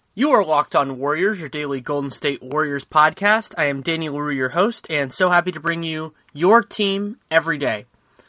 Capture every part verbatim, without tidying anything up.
You are Locked On Warriors, your daily Golden State Warriors podcast. I am Danny LaRue, your host, and so happy to bring you your team every day.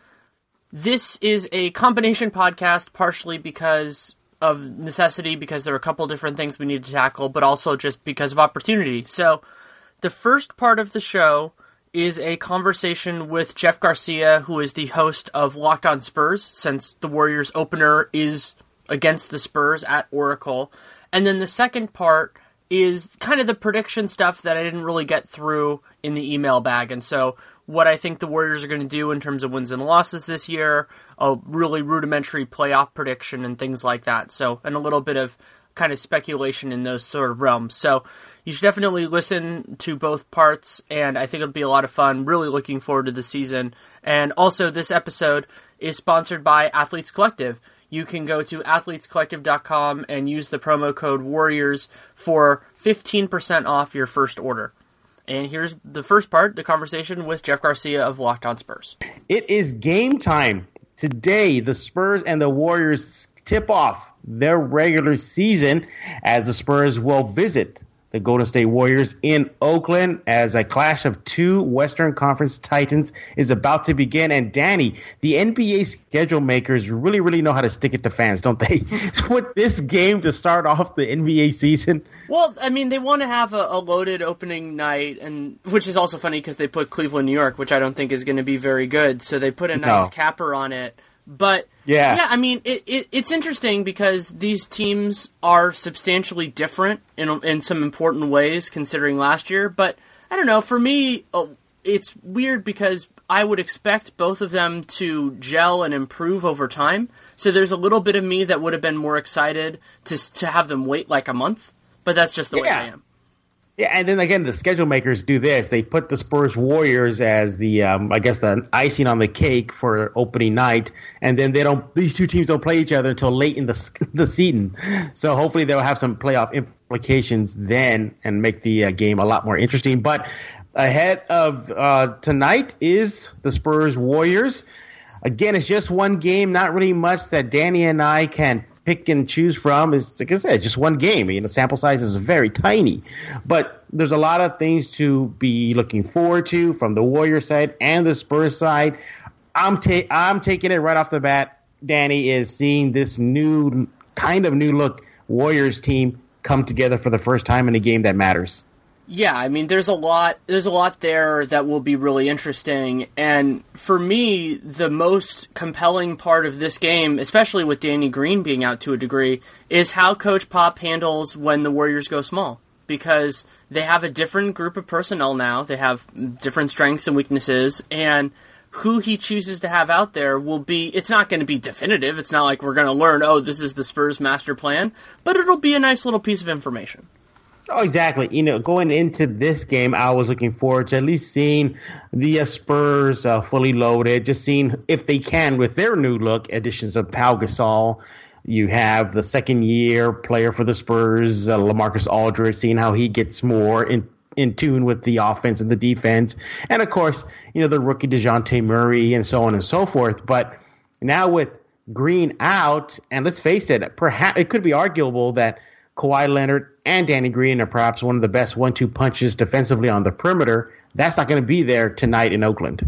This is a combination podcast, partially because of necessity, because there are a couple different things we need to tackle, but also just because of opportunity. So, the first part of the show is a conversation with Jeff Garcia, who is the host of Locked On Spurs, since the Warriors opener is against the Spurs at Oracle. And then the second part is kind of the prediction stuff that I didn't really get through in the email bag. And so what I think the Warriors are going to do in terms of wins and losses this year, a really rudimentary playoff prediction and things like that. So, and a little bit of kind of speculation in those sort of realms. So you should definitely listen to both parts, and I think it'll be a lot of fun. Really looking forward to the season. And also, this episode is sponsored by Athletes Collective. You can go to athletes collective dot com and use the promo code WARRIORS for fifteen percent off your first order. And here's the first part, the conversation with Jeff Garcia of Locked On Spurs. It is game time. Today, the Spurs and the Warriors tip off their regular season as the Spurs will visit the Golden State Warriors in Oakland as a clash of two Western Conference Titans is about to begin. And Danny, the N B A schedule makers really, really know how to stick it to fans, don't they? With this game to start off the N B A season. Well, I mean, they want to have a, a loaded opening night, and which is also funny because they put Cleveland, New York, which I don't think is going to be very good. So they put a nice no. capper on it. But, yeah, yeah I mean, it, it, it's interesting because these teams are substantially different in in some important ways considering last year. But, I don't know, for me, it's weird because I would expect both of them to gel and improve over time. So there's a little bit of me that would have been more excited to to have them wait like a month. But that's just the yeah. way I am. Yeah, and then again, the schedule makers do this. They put the Spurs Warriors as the, um, I guess, the icing on the cake for opening night, and then they don't. These two teams don't play each other until late in the the season. So hopefully they'll have some playoff implications then and make the uh, game a lot more interesting. But ahead of uh, tonight is the Spurs Warriors. Again, it's just one game, not really much that Danny and I can pick and choose from. Is like I said, just one game. You know, sample size is very tiny, but there's a lot of things to be looking forward to from the Warriors side and the Spurs side. I'm ta- I'm taking it right off the bat. Danny is seeing this new kind of new look Warriors team come together for the first time in a game that matters. Yeah, I mean, there's a lot. There's a lot there that will be really interesting. And for me, the most compelling part of this game, especially with Danny Green being out to a degree, is how Coach Pop handles when the Warriors go small. Because they have a different group of personnel now. They have different strengths and weaknesses, and who he chooses to have out there will be. It's not going to be definitive. It's not like we're going to learn, oh, this is the Spurs master plan, but it'll be a nice little piece of information. Oh, exactly. You know, going into this game, I was looking forward to at least seeing the uh, Spurs uh, fully loaded, just seeing if they can with their new look, additions of Pau Gasol. You have the second-year player for the Spurs, uh, LaMarcus Aldridge, seeing how he gets more in, in tune with the offense and the defense. And, of course, you know, the rookie DeJounte Murray and so on and so forth. But now with Green out, and let's face it, perhaps it could be arguable that Kawhi Leonard and Danny Green are perhaps one of the best one two punches defensively on the perimeter. That's not going to be there tonight in Oakland.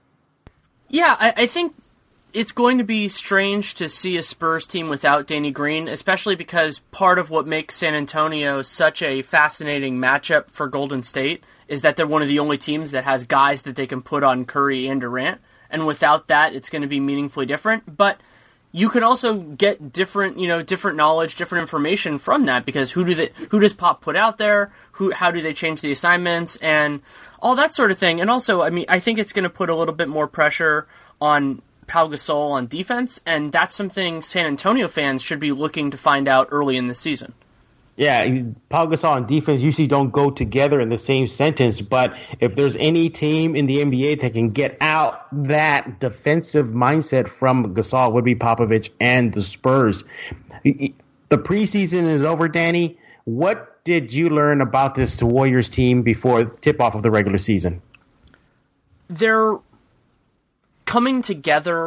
Yeah, I, I think it's going to be strange to see a Spurs team without Danny Green, especially because part of what makes San Antonio such a fascinating matchup for Golden State is that they're one of the only teams that has guys that they can put on Curry and Durant. And without that, it's going to be meaningfully different. But you can also get different, you know, different knowledge, different information from that, because who do they, who does Pop put out there? Who, how do they change the assignments and all that sort of thing? And also, I mean, I think it's going to put a little bit more pressure on Pau Gasol on defense, and that's something San Antonio fans should be looking to find out early in the season. Yeah, Pau Gasol and defense usually don't go together in the same sentence, but if there's any team in the N B A that can get out that defensive mindset from Gasol, would be Popovich and the Spurs. The preseason is over, Danny. What did you learn about this Warriors team before tip-off of the regular season? They're coming together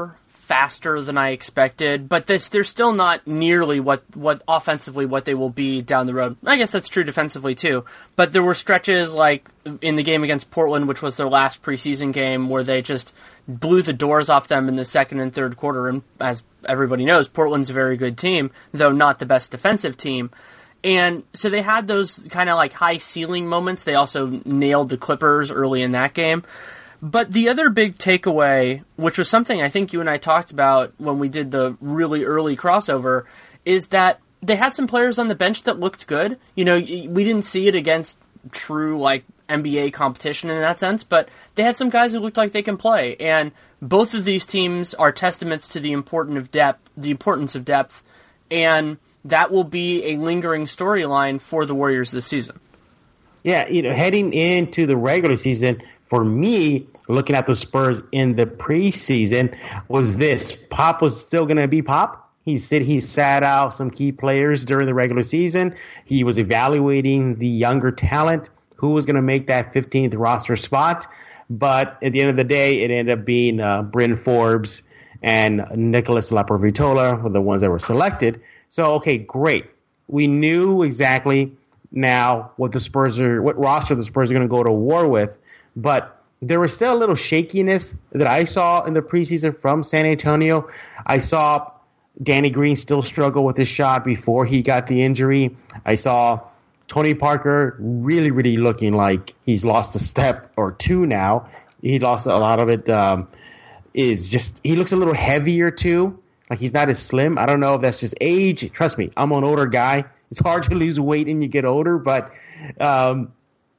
faster than I expected, but this, they're still not nearly what, what offensively what they will be down the road. I guess that's true defensively too, but there were stretches like in the game against Portland, which was their last preseason game, where they just blew the doors off them in the second and third quarter, and as everybody knows, Portland's a very good team, though not the best defensive team. And so they had those kind of like high ceiling moments. They also nailed the Clippers early in that game. But the other big takeaway, which was something I think you and I talked about when we did the really early crossover, is that they had some players on the bench that looked good. You know, we didn't see it against true like N B A competition in that sense, but they had some guys who looked like they can play. And both of these teams are testaments to the important of depth, the importance of depth, and that will be a lingering storyline for the Warriors this season. Yeah, you know, heading into the regular season, for me, looking at the Spurs in the preseason, was this. Pop was still going to be Pop. He said he sat out some key players during the regular season. He was evaluating the younger talent, who was going to make that fifteenth roster spot. But at the end of the day, it ended up being uh, Bryn Forbes and Nicholas Laprovitola were the ones that were selected. So, okay, great. We knew exactly now what the Spurs are, what roster the Spurs are going to go to war with. But there was still a little shakiness that I saw in the preseason from San Antonio. I saw Danny Green still struggle with his shot before he got the injury. I saw Tony Parker really, really looking like he's lost a step or two now. He lost a lot of it. Um, is just he looks a little heavier too. Like he's not as slim. I don't know if that's just age. Trust me, I'm an older guy. It's hard to lose weight when you get older, but um,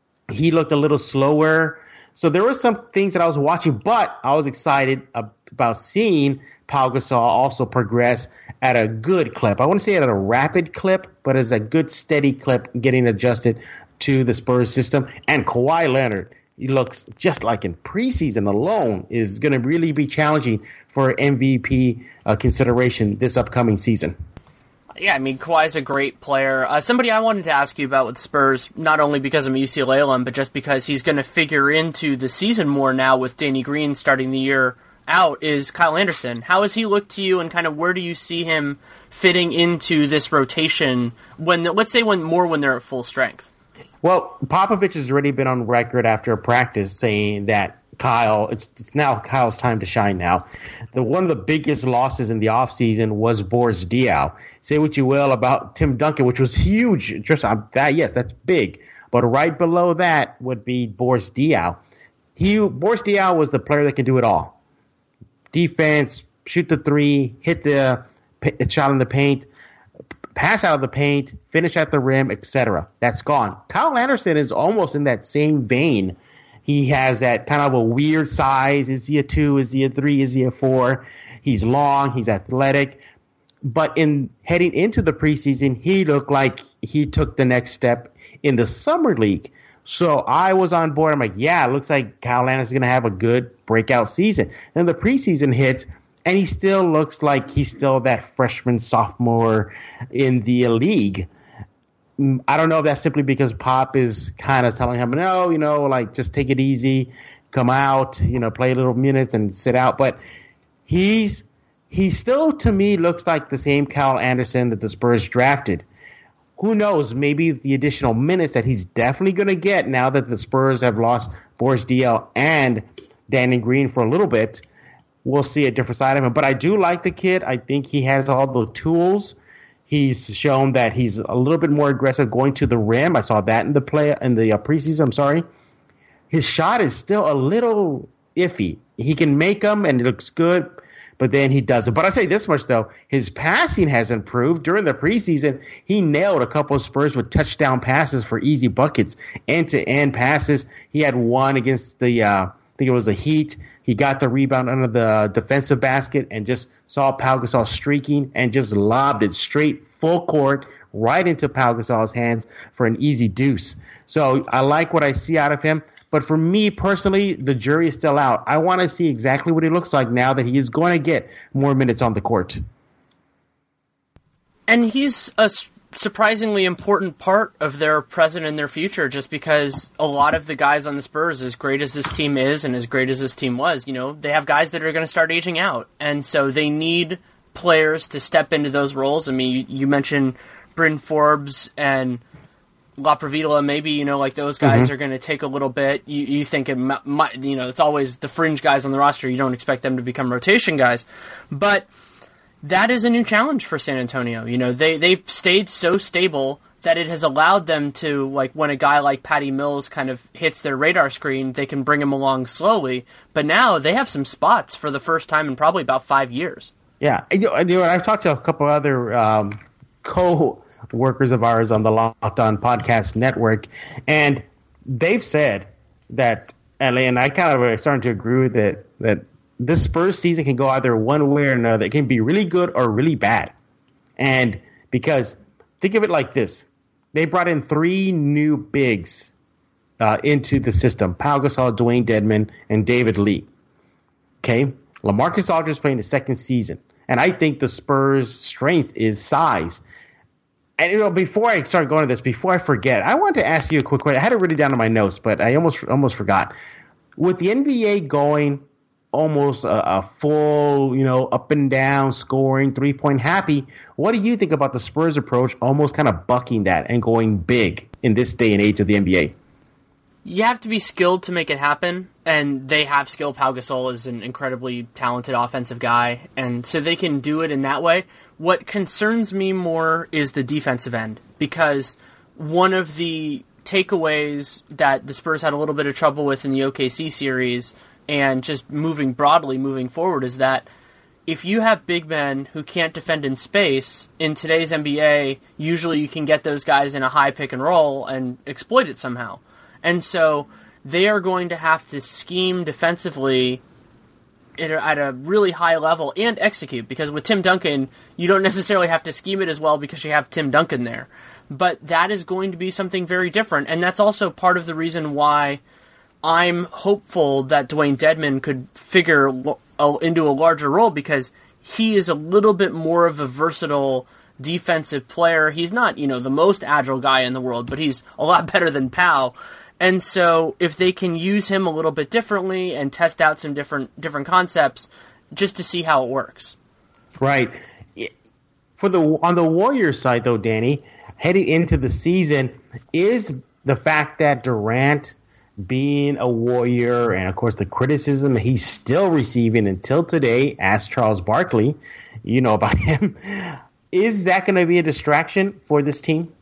he looked a little slower. So there were some things that I was watching, but I was excited about seeing Pau Gasol also progress at a good clip. I want to say at a rapid clip, but as a good steady clip, getting adjusted to the Spurs system. And Kawhi Leonard, he looks just like in preseason alone, is going to really be challenging for M V P uh, consideration this upcoming season. Yeah, I mean, Kawhi's a great player. Uh, somebody I wanted to ask you about with Spurs, not only because I'm a U C L A alum, but just because he's going to figure into the season more now with Danny Green starting the year out, is Kyle Anderson. How has he looked to you, and kind of where do you see him fitting into this rotation when, let's say, when more when they're at full strength? Well, Popovich has already been on record after a practice saying that Kyle, it's now Kyle's time to shine now. The one of the biggest losses in the offseason was Boris Diaw. Say what you will about Tim Duncan, which was huge. Just uh, that, yes, that's big. But right below that would be Boris Diaw. He Boris Diaw was the player that could do it all. Defense, shoot the three, hit the shot in the paint, pass out of the paint, finish at the rim, et cetera. That's gone. Kyle Anderson is almost in that same vein. He has that kind of a weird size. Is he a two? Is he a three? Is he a four? He's long. He's athletic. But in heading into the preseason, he looked like he took the next step in the summer league. So I was on board. I'm like, yeah, it looks like Kyle Anderson's going to have a good breakout season. Then the preseason hits, and he still looks like he's still that freshman, sophomore in the league. I don't know if that's simply because Pop is kind of telling him, no, you know, like just take it easy, come out, you know, play a little minutes and sit out. But he's he still, to me, looks like the same Kyle Anderson that the Spurs drafted. Who knows? Maybe the additional minutes that he's definitely going to get now that the Spurs have lost Boris Diaw and Danny Green for a little bit, we'll see a different side of him. But I do like the kid. I think he has all the tools. He's shown that he's a little bit more aggressive going to the rim. I saw that in the play in the uh, preseason. I'm sorry. His shot is still a little iffy. He can make them, and it looks good, but then he doesn't. But I'll tell you this much, though. His passing has improved. During the preseason, he nailed a couple of Spurs with touchdown passes for easy buckets, end-to-end passes. He had one against the uh, – I think it was a Heat. He got the rebound under the defensive basket and just saw Pau Gasol streaking and just lobbed it straight full court right into Pau Gasol's hands for an easy deuce. So I like what I see out of him. But for me personally, the jury is still out. I want to see exactly what he looks like now that he is going to get more minutes on the court. And he's a surprisingly important part of their present and their future, just because a lot of the guys on the Spurs, as great as this team is and as great as this team was, you know, they have guys that are going to start aging out. And so they need players to step into those roles. I mean, you, you mentioned Bryn Forbes and LaProvitola, maybe, you know, like those guys mm-hmm. are going to take a little bit. You, you think, it might, you know, it's always the fringe guys on the roster. You don't expect them to become rotation guys. But that is a new challenge for San Antonio. You know, they, they've stayed so stable that it has allowed them to, like, when a guy like Patty Mills kind of hits their radar screen, they can bring him along slowly. But now they have some spots for the first time in probably about five years. Yeah. You know, you know I've talked to a couple other um, co-workers of ours on the Locked On Podcast Network, and they've said that, and I kind of am starting to agree with it, that this Spurs season can go either one way or another. It can be really good or really bad. And because think of it like this. They brought in three new bigs uh, into the system. Pau Gasol, Dwayne Dedmon, and David Lee. Okay? LaMarcus Aldridge is playing the second season. And I think the Spurs' strength is size. And, you know, before I start going to this, before I forget, I want to ask you a quick question. I had it written down in my notes, but I almost almost forgot. With the N B A going almost a, a full, you know, up and down scoring, three-point happy, what do you think about the Spurs approach almost kind of bucking that and going big in this day and age of the N B A? You have to be skilled to make it happen, and they have skill. Pau Gasol is an incredibly talented offensive guy, and so they can do it in that way. What concerns me more is the defensive end, because one of the takeaways that the Spurs had a little bit of trouble with in the O K C series, and just moving broadly, moving forward, is that if you have big men who can't defend in space, in today's N B A, usually you can get those guys in a high pick and roll and exploit it somehow. And so they are going to have to scheme defensively at a, at a really high level and execute, because with Tim Duncan, you don't necessarily have to scheme it as well because you have Tim Duncan there. But that is going to be something very different, and that's also part of the reason why I'm hopeful that Dwayne Dedmon could figure into a larger role, because he is a little bit more of a versatile defensive player. He's not, you know, the most agile guy in the world, but he's a lot better than Pau. And so if they can use him a little bit differently and test out some different different concepts just to see how it works. Right. For the on the Warriors side, though, Danny, heading into the season, is the fact that Durant being a Warrior, and of course the criticism he's still receiving until today, ask Charles Barkley, you know about him, is that going to be a distraction for this team?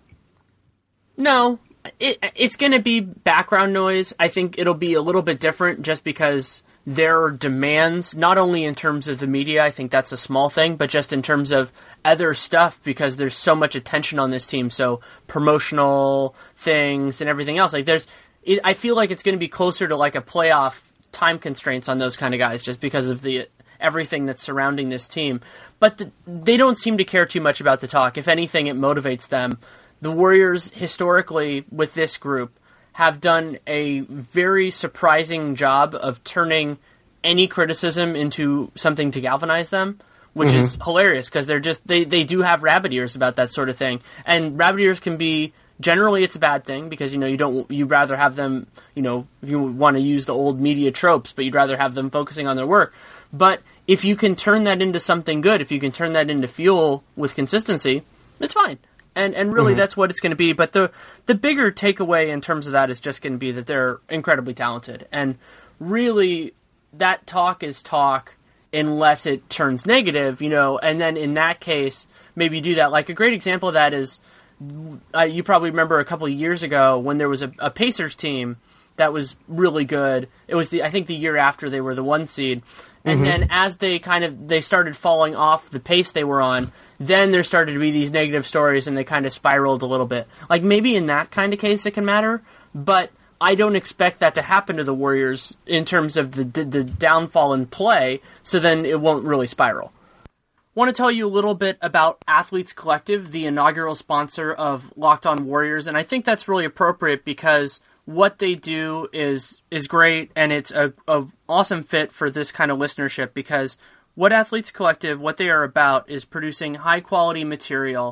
No, it, it's going to be background noise. I think it'll be a little bit different just because there are demands, not only in terms of the media, I think that's a small thing, but just in terms of other stuff, because there's so much attention on this team, so promotional things and everything else. Like there's It, I feel like it's going to be closer to like a playoff time constraints on those kind of guys, just because of the everything that's surrounding this team. But the, they don't seem to care too much about the talk. If anything, it motivates them. The Warriors, historically, with this group, have done a very surprising job of turning any criticism into something to galvanize them, which mm-hmm. is hilarious, because they're just they, they do have rabbit ears about that sort of thing. And rabbit ears can be... Generally, it's a bad thing, because, you know, you don't, you'd rather have them, you know, if you want to use the old media tropes, but you'd rather have them focusing on their work. But if you can turn that into something good, if you can turn that into fuel with consistency, it's fine. And and really, mm-hmm. that's what it's going to be. But the the bigger takeaway in terms of that is just going to be that they're incredibly talented. And really, that talk is talk unless it turns negative, you know, and then in that case, maybe do that. Like a great example of that is, Uh, you probably remember a couple of years ago when there was a, a Pacers team that was really good. It was the I think the year after they were the one seed, and mm-hmm. then as they kind of they started falling off the pace they were on, then there started to be these negative stories, and they kind of spiraled a little bit. Like maybe in that kind of case it can matter, but I don't expect that to happen to the Warriors in terms of the the, the downfall in play. So then it won't really spiral. I want to tell you a little bit about Athletes Collective, the inaugural sponsor of Locked On Warriors, and I think that's really appropriate because what they do is is great, and it's a, a awesome fit for this kind of listenership, because what Athletes Collective, what they are about, is producing high-quality material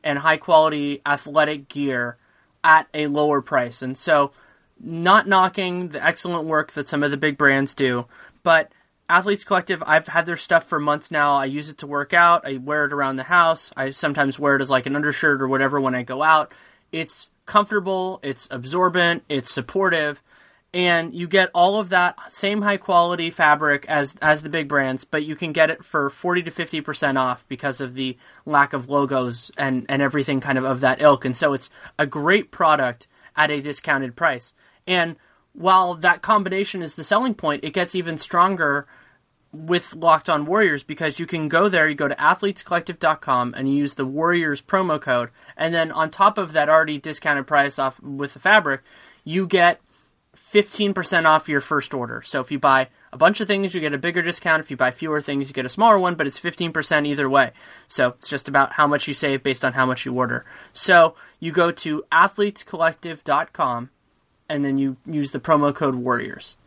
and high-quality athletic gear at a lower price. And so, not knocking the excellent work that some of the big brands do, but Athletes Collective, I've had their stuff for months now. I use it to work out. I wear it around the house. I sometimes wear it as like an undershirt or whatever when I go out. It's comfortable, it's absorbent, it's supportive, and you get all of that same high-quality fabric as as the big brands, but you can get it for forty to fifty percent off because of the lack of logos and, and everything kind of of that ilk. And so it's a great product at a discounted price. And while that combination is the selling point, it gets even stronger with Locked On Warriors because you can go there, you go to athletes collective dot com and you use the Warriors promo code, and then on top of that already discounted price off with the fabric, you get fifteen percent off your first order. So if you buy a bunch of things, you get a bigger discount. If you buy fewer things, you get a smaller one, but it's fifteen percent either way. So it's just about how much you save based on how much you order. So you go to athletes collective dot com and then you use the promo code Warriors.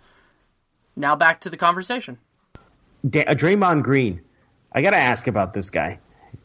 Now back to the conversation. Da- Draymond Green. I got to ask about this guy.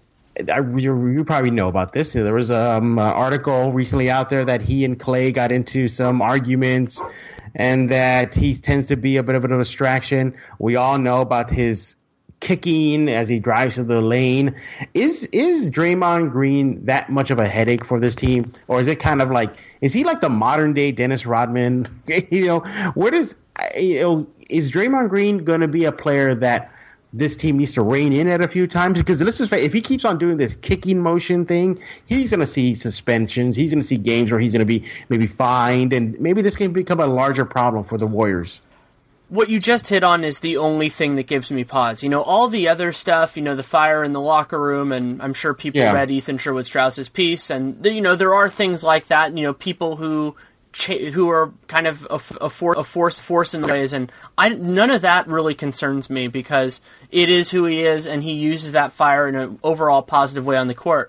I, you, you probably know about this. There was um, an article recently out there that he and Clay got into some arguments and that he tends to be a bit of a distraction. We all know about his kicking as he drives to the lane. Is is Draymond Green that much of a headache for this team? Or is it kind of like, is he like the modern day Dennis Rodman? you know, where does, you know, is Draymond Green going to be a player that this team needs to rein in at a few times? Because let's just say, if he keeps on doing this kicking motion thing, he's going to see suspensions. He's going to see games where he's going to be maybe fined, and maybe this can become a larger problem for the Warriors. What you just hit on is the only thing that gives me pause. You know, all the other stuff, you know, the fire in the locker room, and I'm sure people yeah. read Ethan Sherwood-Strauss's piece, and, you know, there are things like that, you know, people who who are kind of a, a, for, a force force in the ways, and I, none of that really concerns me because it is who he is, and he uses that fire in an overall positive way on the court.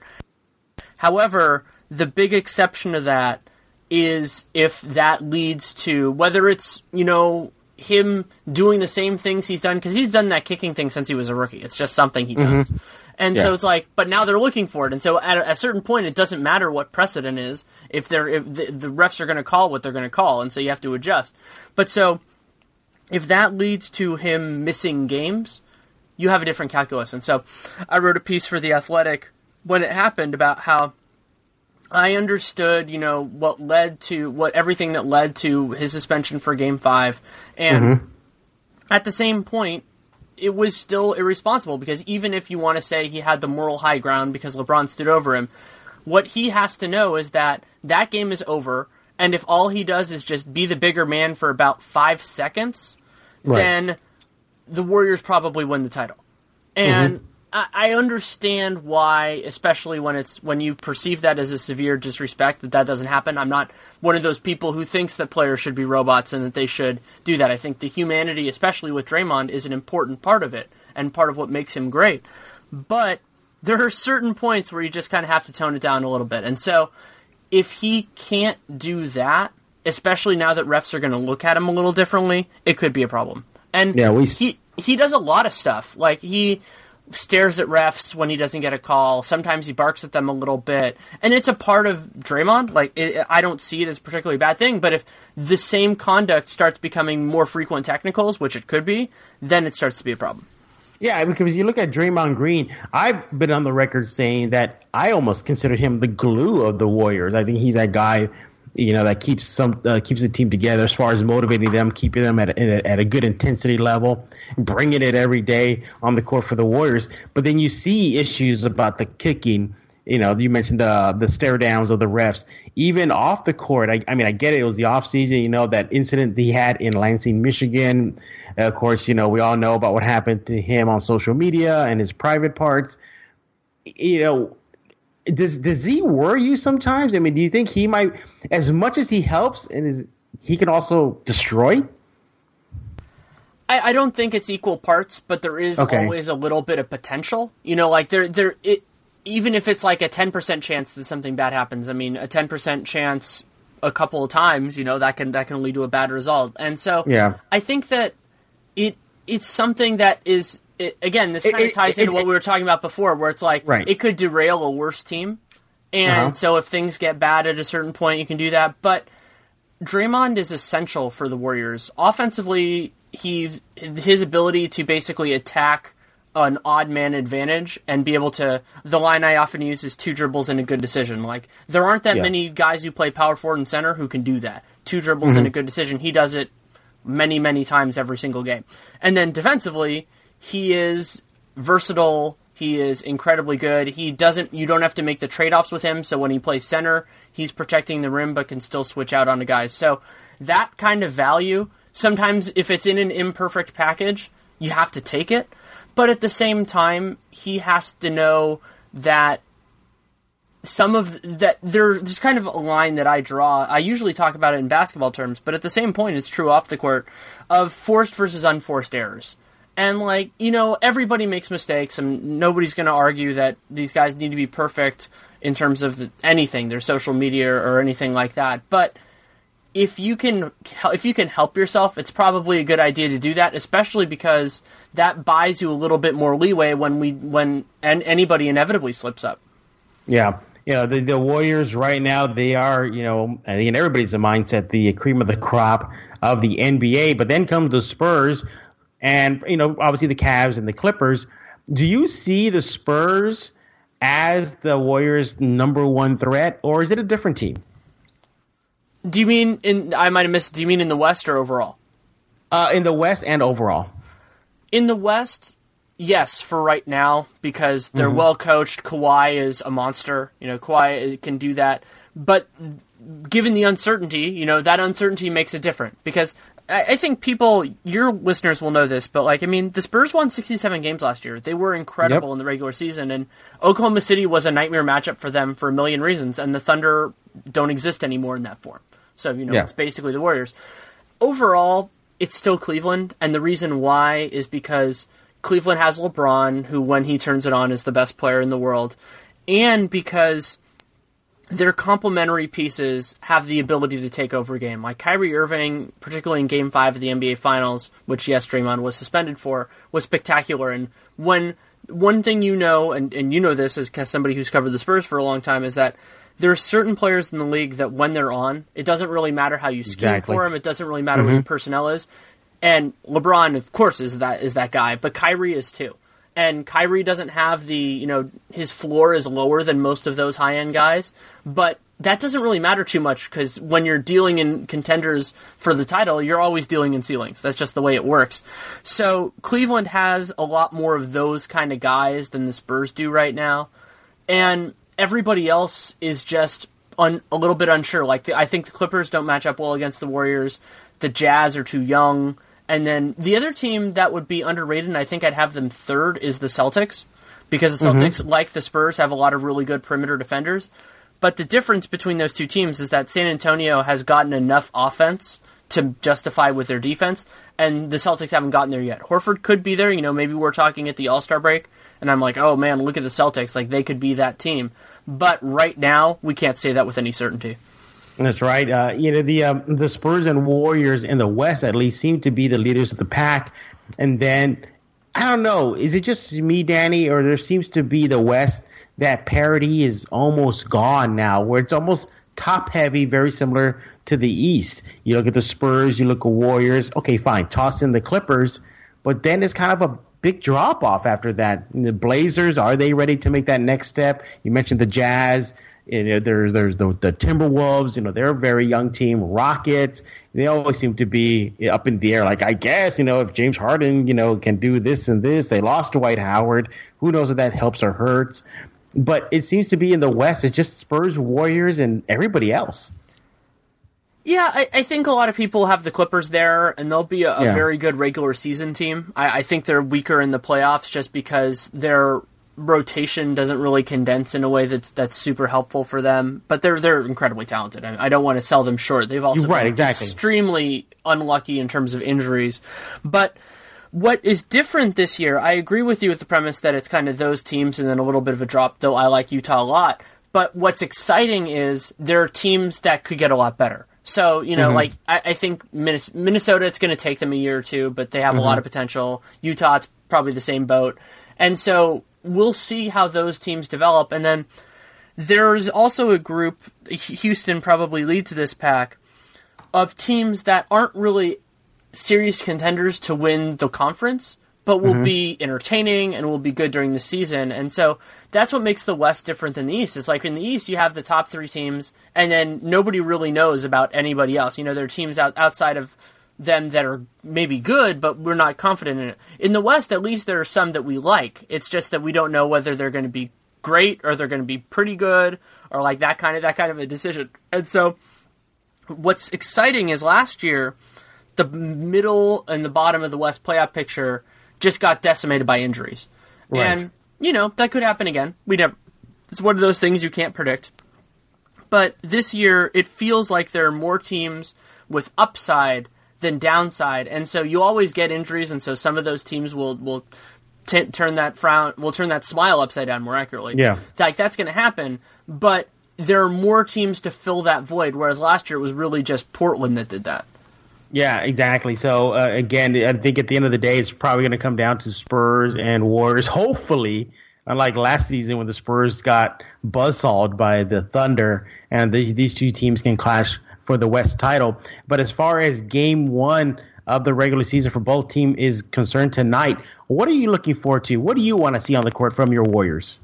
However, the big exception to that is if that leads to, whether it's, you know, him doing the same things he's done, because he's done that kicking thing since he was a rookie. It's just something he does. Mm-hmm. And yeah. so it's like, but now they're looking for it. And so at a, at a certain point, it doesn't matter what precedent is if they're if the, the refs are going to call what they're going to call, and so you have to adjust. But so if that leads to him missing games, you have a different calculus. And so I wrote a piece for The Athletic when it happened about how I understood, you know, what led to what everything that led to his suspension for Game Five, and mm-hmm. at the same point, it was still irresponsible because even if you want to say he had the moral high ground because LeBron stood over him, what he has to know is that that game is over, and if all he does is just be the bigger man for about five seconds, right. then the Warriors probably win the title. And mm-hmm. I, I understand why, especially when it's when you perceive that as a severe disrespect, that that doesn't happen. I'm not one of those people who thinks that players should be robots and that they should do that. I think the humanity, especially with Draymond, is an important part of it and part of what makes him great. But there are certain points where you just kind of have to tone it down a little bit. And so if he can't do that, especially now that refs are going to look at him a little differently, it could be a problem. And yeah, we... he he does a lot of stuff. Like, he stares at refs when he doesn't get a call. Sometimes he barks at them a little bit. And it's a part of Draymond. Like, it, I don't see it as a particularly bad thing, but if the same conduct starts becoming more frequent technicals, which it could be, then it starts to be a problem. Yeah, because you look at Draymond Green, I've been on the record saying that I almost consider him the glue of the Warriors. I think he's that guy, you know, that keeps some uh, keeps the team together as far as motivating them, keeping them at a, at a good intensity level, bringing it every day on the court for the Warriors. But then you see issues about the kicking. You know, you mentioned the the stare downs of the refs, even off the court. I, I mean, I get it. It was the off season. You know, that incident he had in Lansing, Michigan. Uh, of course, you know, we all know about what happened to him on social media and his private parts. You know, does does he worry you sometimes? I mean, do you think he might, as much as he helps, and is, he can also destroy? I, I don't think it's equal parts, but there is okay. always a little bit of potential. You know, like there there it. Even if it's like a ten percent chance that something bad happens, I mean, a ten percent chance a couple of times, you know, that can that can lead to a bad result. And so yeah. I think that it it's something that is, it, again, this kind of ties it, into it, what we were talking about before, where it's like, right. it could derail a worse team. And uh-huh. so if things get bad at a certain point, you can do that. But Draymond is essential for the Warriors. Offensively, he his ability to basically attack an odd man advantage and be able to, the line I often use is two dribbles and a good decision. Like, there aren't that yeah. many guys who play power forward and center who can do that. Two dribbles mm-hmm. and a good decision. He does it many, many times every single game. And then defensively, he is versatile. He is incredibly good. He doesn't, you don't have to make the trade-offs with him. So when he plays center, he's protecting the rim, but can still switch out onto guys. So that kind of value, sometimes if it's in an imperfect package, you have to take it. But at the same time, he has to know that some of that there, there's kind of a line that I draw. I usually talk about it in basketball terms, but at the same point, it's true off the court of forced versus unforced errors. And like, you know, everybody makes mistakes, and nobody's going to argue that these guys need to be perfect in terms of anything, their social media or anything like that. But if you can, if you can help yourself, it's probably a good idea to do that, especially because that buys you a little bit more leeway when we, when and anybody inevitably slips up. Yeah. You know, the, the Warriors right now, they are, you know, I think in everybody's mindset, the cream of the crop of the N B A. But then comes the Spurs and, you know, obviously the Cavs and the Clippers. Do you see the Spurs as the Warriors' number one threat, or is it a different team? Do you mean in, I might have missed, do you mean in the West or overall? Uh, in the West and overall. In the West, yes, for right now, because they're mm-hmm. well coached. Kawhi is a monster. You know, Kawhi can do that. But given the uncertainty, you know, that uncertainty makes it different. Because I, I think people, your listeners will know this, but like, I mean, the Spurs won sixty-seven games last year. They were incredible yep. in the regular season, and Oklahoma City was a nightmare matchup for them for a million reasons, and the Thunder don't exist anymore in that form. So, you know, yeah. it's basically the Warriors. Overall, it's still Cleveland, and the reason why is because Cleveland has LeBron, who, when he turns it on, is the best player in the world, and because their complementary pieces have the ability to take over a game. Like Kyrie Irving, particularly in Game five of the N B A Finals, which, yes, Draymond was suspended for, was spectacular. And when one thing you know, and, and you know this as somebody who's covered the Spurs for a long time, is that there are certain players in the league that when they're on, it doesn't really matter how you scheme exactly. for them. It doesn't really matter mm-hmm. what your personnel is. And LeBron, of course, is that is that guy, but Kyrie is too. And Kyrie doesn't have the, you know, his floor is lower than most of those high-end guys, but that doesn't really matter too much because when you're dealing in contenders for the title, you're always dealing in ceilings. That's just the way it works. So Cleveland has a lot more of those kind of guys than the Spurs do right now. And everybody else is just un, a little bit unsure. Like the, I think the Clippers don't match up well against the Warriors. The Jazz are too young. And then the other team that would be underrated, and I think I'd have them third, is the Celtics. Because the Celtics, mm-hmm. like the Spurs, have a lot of really good perimeter defenders. But the difference between those two teams is that San Antonio has gotten enough offense to justify with their defense, and the Celtics haven't gotten there yet. Horford could be there. You know, maybe we're talking at the All-Star break, and I'm like, oh man, look at the Celtics. Like, they could be that team. But right now, we can't say that with any certainty. That's right. Uh, you know, the um, the Spurs and Warriors in the West at least seem to be the leaders of the pack. And then, I don't know, is it just me, Danny, or there seems to be the West, that parity is almost gone now, where it's almost top-heavy, very similar to the East. You look at the Spurs, you look at Warriors, okay, fine, toss in the Clippers, but then it's kind of a big drop-off after that. And the Blazers, are they ready to make that next step? You mentioned the Jazz. You know, there's there's the, the Timberwolves. You know, they're a very young team. Rockets. They always seem to be up in the air. Like, I guess, you know, if James Harden, you know, can do this and this. They lost Dwight Howard. Who knows if that helps or hurts? But it seems to be in the West. It's just Spurs, Warriors, and everybody else. Yeah, I, I think a lot of people have the Clippers there, and they'll be a, a yeah. very good regular season team. I, I think they're weaker in the playoffs just because they're rotation doesn't really condense in a way that's that's super helpful for them, but they're they're incredibly talented. I, I don't want to sell them short. They've also right, been exactly. extremely unlucky in terms of injuries. But what is different this year, I agree with you with the premise that it's kind of those teams and then a little bit of a drop, though I like Utah a lot. But what's exciting is there are teams that could get a lot better. So, you know, mm-hmm. like, I, I think Minnesota, it's going to take them a year or two, but they have mm-hmm. a lot of potential. Utah, it's probably the same boat. And so we'll see how those teams develop. And then there's also a group, Houston probably leads this pack, of teams that aren't really serious contenders to win the conference, but will mm-hmm. be entertaining and will be good during the season. And so that's what makes the West different than the East. It's like in the East, you have the top three teams, and then nobody really knows about anybody else. You know, there are teams out, outside of them that are maybe good, but we're not confident in it. In the West, at least there are some that we like. It's just that we don't know whether they're going to be great or they're going to be pretty good or like that kind of that kind of a decision. And so what's exciting is last year, the middle and the bottom of the West playoff picture just got decimated by injuries. Right. And, you know, that could happen again. We never, it's one of those things you can't predict. But this year, it feels like there are more teams with upside than downside. And so you always get injuries, and so some of those teams will will t- turn that frown, will turn that smile upside down more accurately. Yeah. Like, that's going to happen. But there are more teams to fill that void, whereas last year it was really just Portland that did that. Yeah, exactly. So, uh, again, I think at the end of the day, it's probably going to come down to Spurs and Warriors. Hopefully, unlike last season when the Spurs got buzzsawed by the Thunder, and these, these two teams can clash for the West title. But as far as game one of the regular season for both teams is concerned tonight, what are you looking forward to? What do you want to see on the court from your Warriors?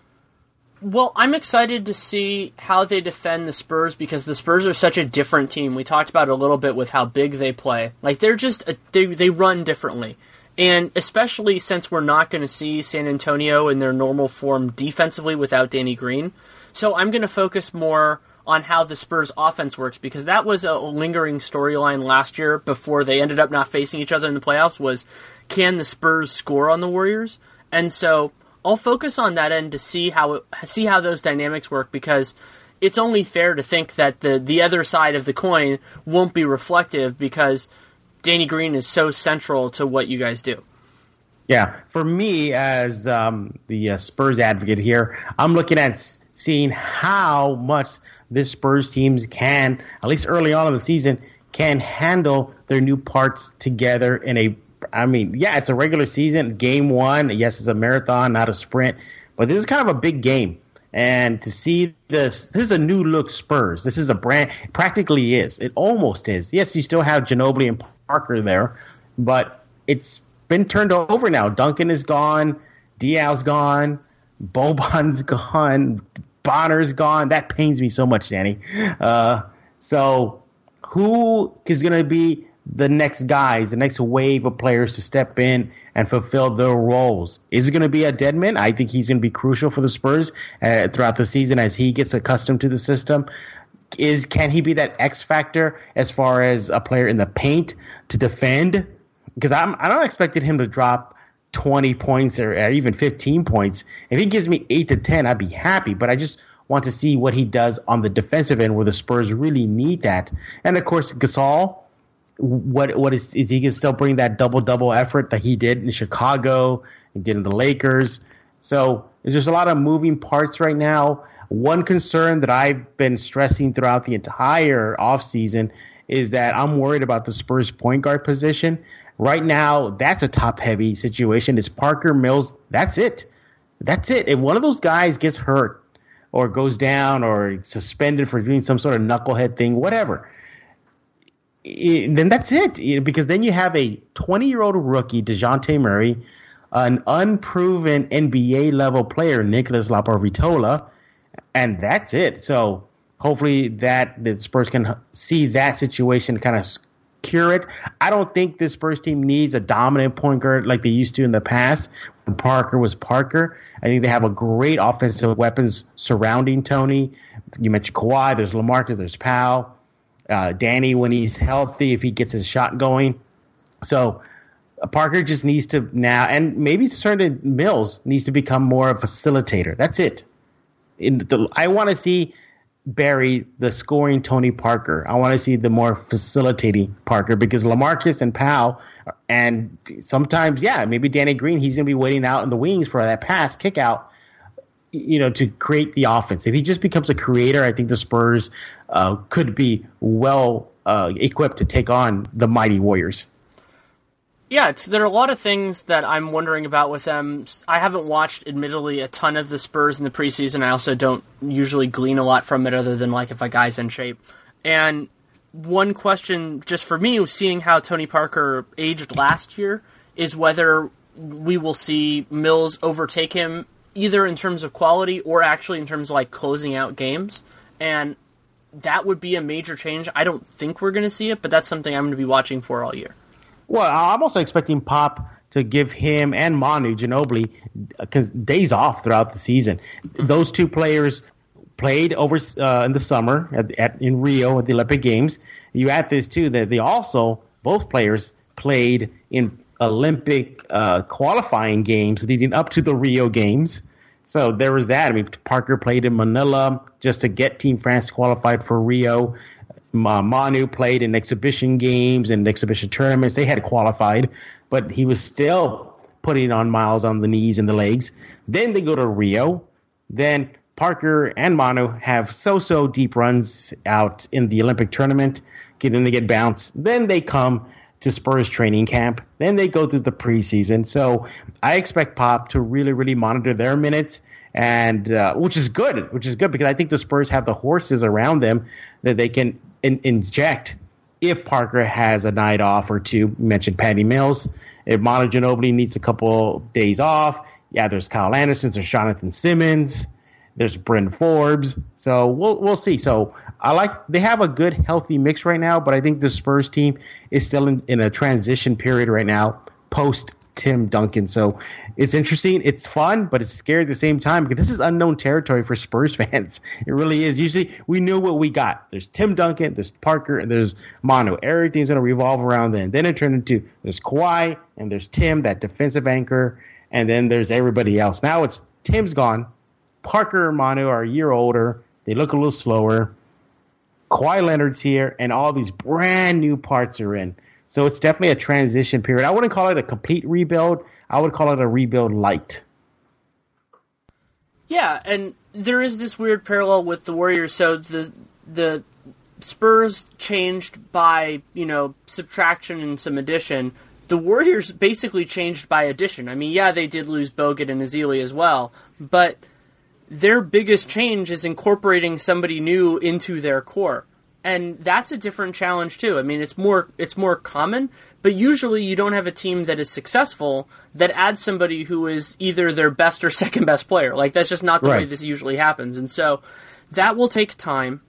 Well, I'm excited to see how they defend the Spurs because the Spurs are such a different team. We talked about it a little bit with how big they play. Like, they're just, a, they they run differently. And especially since we're not going to see San Antonio in their normal form defensively without Danny Green. So I'm going to focus more on how the Spurs offense works because that was a lingering storyline last year before they ended up not facing each other in the playoffs was, can the Spurs score on the Warriors? And so I'll focus on that end to see how it, see how those dynamics work because it's only fair to think that the, the other side of the coin won't be reflective because Danny Green is so central to what you guys do. Yeah, for me as um, the uh, Spurs advocate here, I'm looking at s- seeing how much this Spurs teams can, at least early on in the season, can handle their new parts together in a I mean, yeah, it's a regular season, game one. Yes, it's a marathon, not a sprint. But this is kind of a big game. And to see this, this is a new look Spurs. This is a brand, practically is. It almost is. Yes, you still have Ginobili and Parker there, but it's been turned over now. Duncan is gone. Diaw's gone. Boban's gone. Bonner's gone. That pains me so much, Danny. Uh, so who is going to be the next guys, the next wave of players to step in and fulfill their roles? Is it going to be a Dedmon? I think he's going to be crucial for the Spurs uh, throughout the season as he gets accustomed to the system. Is can he be that X factor as far as a player in the paint to defend? Because I'm I don't expected him to drop twenty points or, or even fifteen points. If he gives me eight to ten, I'd be happy. But I just want to see what he does on the defensive end where the Spurs really need that. And of course, Gasol. What what is is he going to still bring that double double effort that he did in Chicago and did in the Lakers? So there's just a lot of moving parts right now. One concern that I've been stressing throughout the entire offseason is that I'm worried about the Spurs point guard position. Right now, that's a top heavy situation. It's Parker, Mills. That's it. That's it. If one of those guys gets hurt or goes down or suspended for doing some sort of knucklehead thing, whatever, then that's it. Because then you have a twenty-year-old rookie, DeJounte Murray, an unproven N B A-level player, Nicholas Laporvitola, and that's it. So hopefully that the Spurs can see that situation kind of cure it. I don't think this Spurs team needs a dominant point guard like they used to in the past when Parker was Parker. I think they have a great offensive weapons surrounding Tony. You mentioned Kawhi. There's LaMarcus. There's Powell. Uh, Danny, when he's healthy, if he gets his shot going. So uh, Parker just needs to now, and maybe certain Mills needs to become more a facilitator. That's it. In the, I want to see Barry, the scoring Tony Parker. I want to see the more facilitating Parker because LaMarcus and Powell, and sometimes, yeah, maybe Danny Green, he's going to be waiting out in the wings for that pass, kick out, you know, to create the offense. If he just becomes a creator, I think the Spurs uh, could be well uh, equipped to take on the mighty Warriors. Yeah, it's, there are a lot of things that I'm wondering about with them. I haven't watched, admittedly, a ton of the Spurs in the preseason. I also don't usually glean a lot from it other than like if a guy's in shape. And one question just for me, seeing how Tony Parker aged last year, is whether we will see Mills overtake him either in terms of quality or actually in terms of like closing out games. And that would be a major change. I don't think we're going to see it, but that's something I'm going to be watching for all year. Well, I'm also expecting Pop to give him and Manu Ginobili days off throughout the season. Mm-hmm. Those two players played over uh, in the summer at, at in Rio at the Olympic Games. You add this too that they also both players played in Olympic uh, qualifying games leading up to the Rio Games. So there was that. I mean, Parker played in Manila just to get Team France qualified for Rio. Uh, Manu played in exhibition games and exhibition tournaments. They had qualified, but he was still putting on miles on the knees and the legs. Then they go to Rio. Then Parker and Manu have so-so deep runs out in the Olympic tournament. Then they get bounced. Then they come to Spurs training camp. Then they go through the preseason. So I expect Pop to really, really monitor their minutes, and uh, which is good, which is good because I think the Spurs have the horses around them that they can in- inject if Parker has a night off or two. You mentioned Patty Mills. If Manu Ginobili needs a couple days off, yeah, there's Kyle Anderson, there's Jonathan Simmons, there's Bryn Forbes. So we'll we'll see. So I like they have a good, healthy mix right now, but I think the Spurs team is still in, in a transition period right now post Tim Duncan. So it's interesting. It's fun, but it's scary at the same time because this is unknown territory for Spurs fans. It really is. Usually we knew what we got. There's Tim Duncan, there's Parker, and there's Manu. Everything's going to revolve around them. Then it turned into there's Kawhi, and there's Tim, that defensive anchor, and then there's everybody else. Now it's Tim's gone. Parker and Manu are a year older. They look a little slower. Kawhi Leonard's here, and all these brand new parts are in. So it's definitely a transition period. I wouldn't call it a complete rebuild. I would call it a rebuild light. Yeah, and there is this weird parallel with the Warriors. So the the Spurs changed by, you know, subtraction and some addition. The Warriors basically changed by addition. I mean, yeah, they did lose Bogut and Ezeli as well, but their biggest change is incorporating somebody new into their core. And that's a different challenge too. I mean, it's more it's more common, but usually you don't have a team that is successful that adds somebody who is either their best or second best player. Like, that's just not the right. way this usually happens. And so that will take time,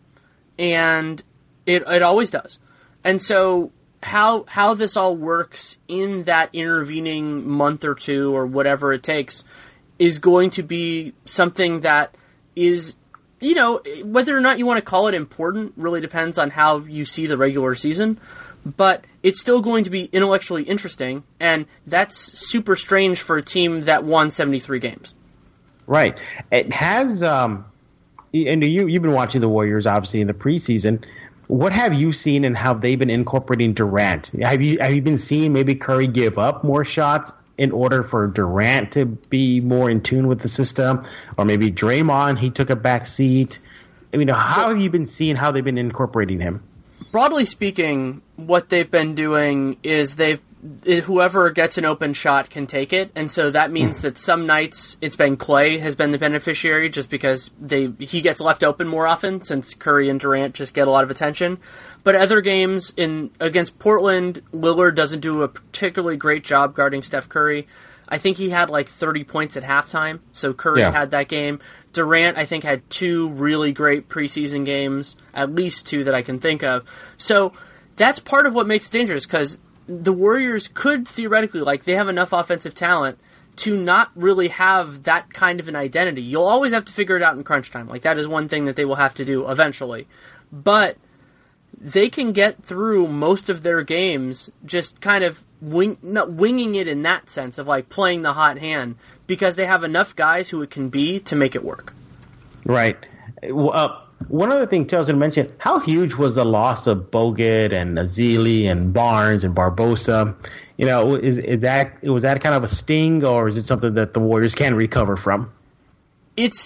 and it it always does. And so how how this all works in that intervening month or two or whatever it takes is going to be something that is, you know, whether or not you want to call it important really depends on how you see the regular season, but it's still going to be intellectually interesting, and that's super strange for a team that won seventy-three games. Right. It has, um, and you, you've been watching the Warriors, obviously, in the preseason. What have you seen and how they've been incorporating Durant? Have you have you been seeing maybe Curry give up more shots in order for Durant to be more in tune with the system? Or maybe Draymond, he took a back seat. I mean, how have you been seeing how they've been incorporating him? Broadly speaking, what they've been doing is they've whoever gets an open shot can take it, and so that means mm. that some nights it's been Clay has been the beneficiary just because they he gets left open more often since Curry and Durant just get a lot of attention. But other games in against Portland, Lillard doesn't do a particularly great job guarding Steph Curry. I think he had like thirty points at halftime, so Curry yeah. had that game. Durant, I think, had two really great preseason games, at least two that I can think of. So that's part of what makes it dangerous, because the Warriors could theoretically, like, they have enough offensive talent to not really have that kind of an identity. You'll always have to figure it out in crunch time. Like, that is one thing that they will have to do eventually. But they can get through most of their games just kind of wing, not winging it in that sense of, like, playing the hot hand, because they have enough guys who it can be to make it work. Right. Uh, one other thing, too, I was going to mention, how huge was the loss of Bogut and Ezeli and Barnes and Barbosa? You know, is is that was that kind of a sting, or is it something that the Warriors can recover from? It's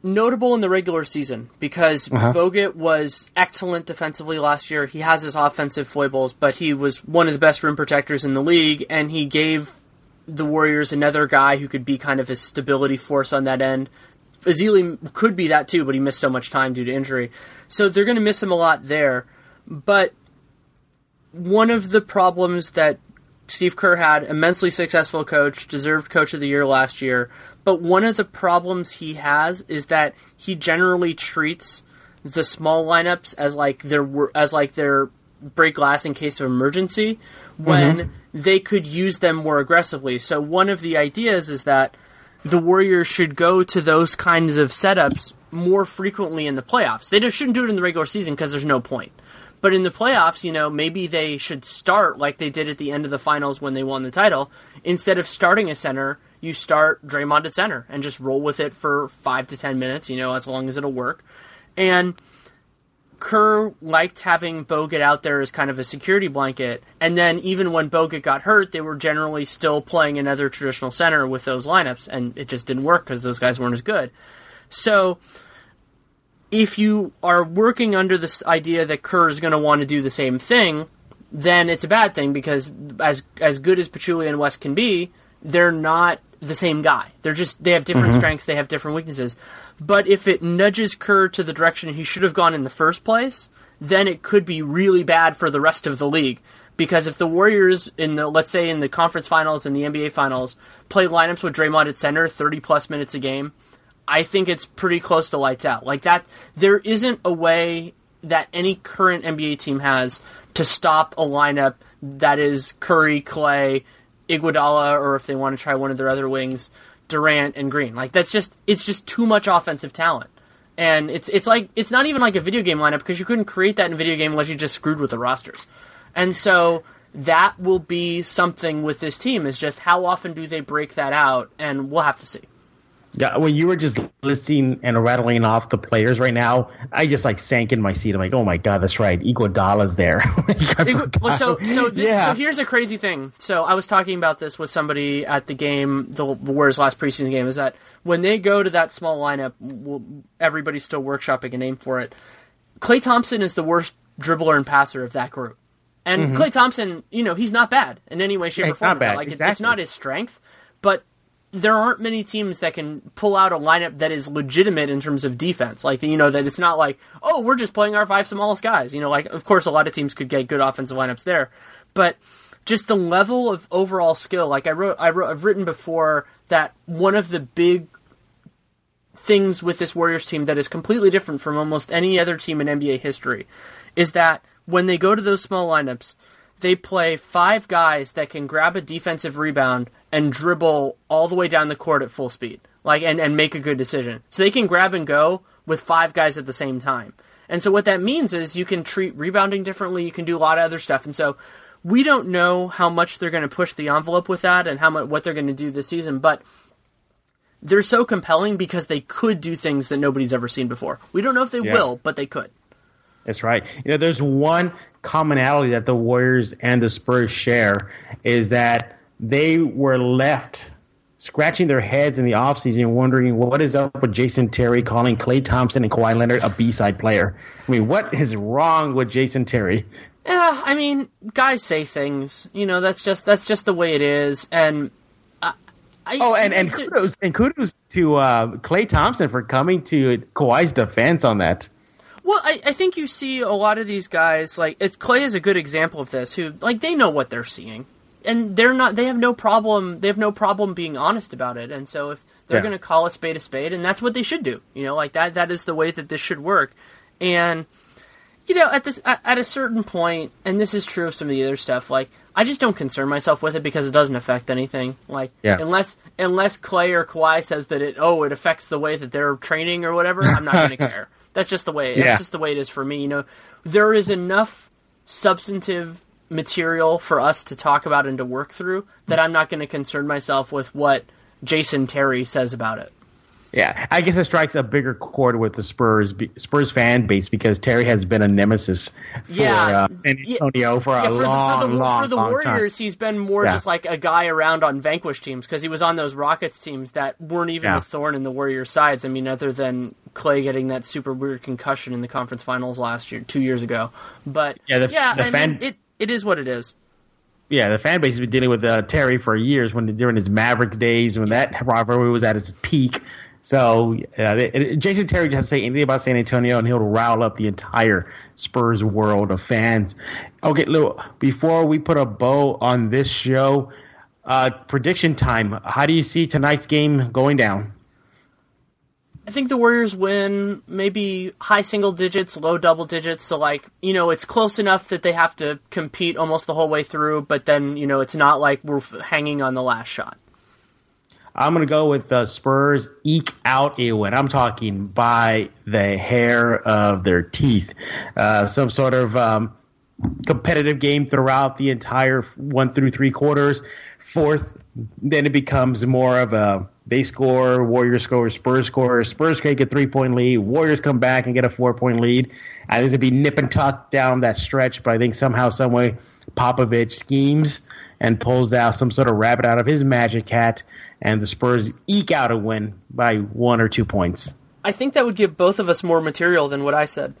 notable in the regular season because uh-huh. Bogut was excellent defensively last year. He has his offensive foibles, but he was one of the best rim protectors in the league, and he gave the Warriors another guy who could be kind of a stability force on that end. Ezeli could be that too, but he missed so much time due to injury. So they're going to miss him a lot there. But one of the problems that Steve Kerr had, immensely successful coach, deserved Coach of the Year last year, but one of the problems he has is that he generally treats the small lineups as like their as like their break glass in case of emergency when mm-hmm. they could use them more aggressively. So one of the ideas is that the Warriors should go to those kinds of setups more frequently in the playoffs. They just shouldn't do it in the regular season because there's no point. But in the playoffs, you know, maybe they should start like they did at the end of the finals when they won the title. Instead of starting a center, you start Draymond at center and just roll with it for five to ten minutes, you know, as long as it'll work. And Kerr liked having Bogut out there as kind of a security blanket. And then even when Bogut got hurt, they were generally still playing another traditional center with those lineups. And it just didn't work because those guys weren't as good. So if you are working under this idea that Kerr is going to want to do the same thing, then it's a bad thing because as as good as Pachulia and West can be, they're not the same guy. They're just they have different mm-hmm. strengths, they have different weaknesses. But if it nudges Kerr to the direction he should have gone in the first place, then it could be really bad for the rest of the league. Because if the Warriors, in the let's say in the conference finals and the N B A finals, play lineups with Draymond at center thirty plus minutes a game, I think it's pretty close to lights out. Like that, there isn't a way that any current N B A team has to stop a lineup that is Curry, Clay, Iguodala, or if they want to try one of their other wings, Durant and Green. Like that's just it's just too much offensive talent. And it's it's like it's not even like a video game lineup because you couldn't create that in a video game unless you just screwed with the rosters. And so that will be something with this team is just how often do they break that out, and we'll have to see. Yeah, when you were just listing and rattling off the players right now, I just like sank in my seat. I'm like, oh my god, that's right, Iguodala's there. Igu- well, so so, this, yeah. so here's a crazy thing. So I was talking about this with somebody at the game, the Warriors' last preseason game, is that when they go to that small lineup, everybody's still workshopping a name for it. Klay Thompson is the worst dribbler and passer of that group, and mm-hmm. Klay Thompson, you know, he's not bad in any way, shape, yeah, or form. Not bad. Like exactly. it's not his strength, but there aren't many teams that can pull out a lineup that is legitimate in terms of defense. Like, you know, that it's not like, oh, we're just playing our five smallest guys. You know, like, of course, a lot of teams could get good offensive lineups there. But just the level of overall skill, like I wrote, I wrote, I've written before that one of the big things with this Warriors team that is completely different from almost any other team in N B A history is that when they go to those small lineups, they play five guys that can grab a defensive rebound and dribble all the way down the court at full speed, like and, and make a good decision. So they can grab and go with five guys at the same time. And so what that means is you can treat rebounding differently, you can do a lot of other stuff. And so we don't know how much they're going to push the envelope with that and how much what they're going to do this season, but they're so compelling because they could do things that nobody's ever seen before. We don't know if they yeah. will, but they could. That's right. You know, there's one commonality that the Warriors and the Spurs share is that they were left scratching their heads in the offseason wondering what is up with Jason Terry calling Klay Thompson and Kawhi Leonard a B-side player. I mean, what is wrong with Jason Terry? Yeah, I mean, guys say things. You know, that's just that's just the way it is. And I, I, oh, and, and kudos and kudos to uh, Klay Thompson for coming to Kawhi's defense on that. Well, I, I think you see a lot of these guys, like, it's, Klay is a good example of this, who, like, they know what they're seeing. And they're not, they have no problem, they have no problem being honest about it. And so if they're yeah. going to call a spade a spade, and that's what they should do, you know, like, that, that is the way that this should work. And, you know, at this, at, at a certain point, and this is true of some of the other stuff, like, I just don't concern myself with it because it doesn't affect anything. Like, yeah. unless, unless Klay or Kawhi says that it, oh, it affects the way that they're training or whatever, I'm not going to care. That's just the way. Yeah. That's just the way it is for me. You know, there is enough substantive material for us to talk about and to work through that I'm not going to concern myself with what Jason Terry says about it. Yeah, I guess it strikes a bigger chord with the Spurs Spurs fan base because Terry has been a nemesis for yeah. uh, San Antonio for yeah, a for long, the, for the, long, For the long Warriors, time. he's been more yeah. just like a guy around on vanquished teams because he was on those Rockets teams that weren't even yeah. a thorn in the Warriors' sides. I mean, other than Clay getting that super weird concussion in the conference finals last year, two years ago. But yeah, the, yeah the I fan, mean, it, it is what it is. Yeah, the fan base has been dealing with uh, Terry for years when during his Mavericks days when yeah. that rivalry was at its peak. So uh, they, Jason Terry doesn't say anything about San Antonio, and he'll rile up the entire Spurs world of fans. Okay, Lou, before we put a bow on this show, uh, prediction time. How do you see tonight's game going down? I think the Warriors win maybe high single digits, low double digits. So, like, you know, it's close enough that they have to compete almost the whole way through, but then, you know, it's not like we're hanging on the last shot. I'm going to go with the Spurs eke out a win. I'm talking by the hair of their teeth. Uh, some sort of um, competitive game throughout the entire one through three quarters. Fourth, then it becomes more of a they score, Warriors score, Spurs score. Spurs take a three-point lead. Warriors come back and get a four-point lead. And there's going to be nip and tuck down that stretch, but I think somehow, some way, Popovich schemes and pulls out some sort of rabbit out of his magic hat, and the Spurs eke out a win by one or two points. I think that would give both of us more material than what I said.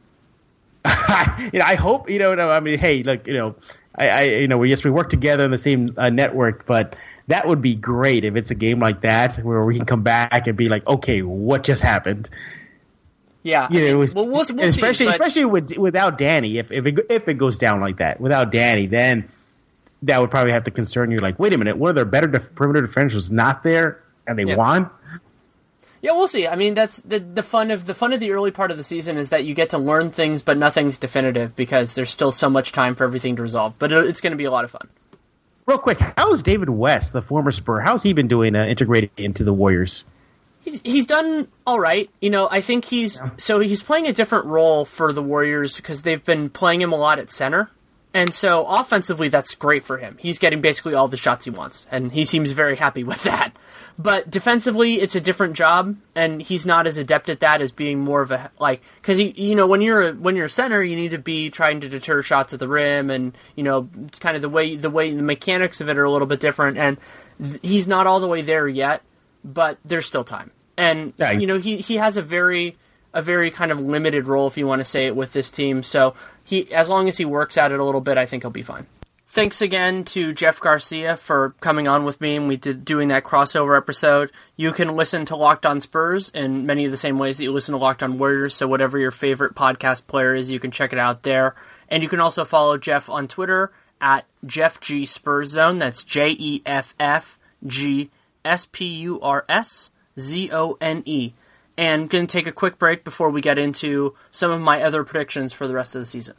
you know, I hope, you know, I mean, hey, look, you know, I, I you know, we yes, we work together in the same uh, network, but that would be great if it's a game like that where we can come back and be like, okay, what just happened? Yeah, you know, it was, well, we'll, we'll especially see, but... especially with without Danny. If if it if it goes down like that without Danny, then that would probably have to concern you. Like, wait a minute, one of their better def- perimeter defenders was not there, and they yeah. won. Yeah, we'll see. I mean, that's the the fun of the fun of the early part of the season is that you get to learn things, but nothing's definitive because there's still so much time for everything to resolve. But it, it's going to be a lot of fun. Real quick, how's David West, the former Spur? How's he been doing uh, integrating into the Warriors? He's, he's done all right. You know, I think he's yeah. so he's playing a different role for the Warriors because they've been playing him a lot at center. And so offensively, that's great for him. He's getting basically all the shots he wants, and he seems very happy with that. But defensively, it's a different job, and he's not as adept at that as being more of a like because he, you know, when you're a, when you're a center, you need to be trying to deter shots at the rim, and you know, kind of the way the way the mechanics of it are a little bit different. And th- he's not all the way there yet, but there's still time. And yeah. you know, he he has a very a very kind of limited role, if you want to say it, with this team. So he, as long as he works at it a little bit, I think he'll be fine. Thanks again to Jeff Garcia for coming on with me and we did doing that crossover episode. You can listen to Locked On Spurs in many of the same ways that you listen to Locked On Warriors, so whatever your favorite podcast player is, you can check it out there. And you can also follow Jeff on Twitter at Jeff G Spurs Zone. That's J E F F G S P U R S Z O N E. And I'm going to take a quick break before we get into some of my other predictions for the rest of the season.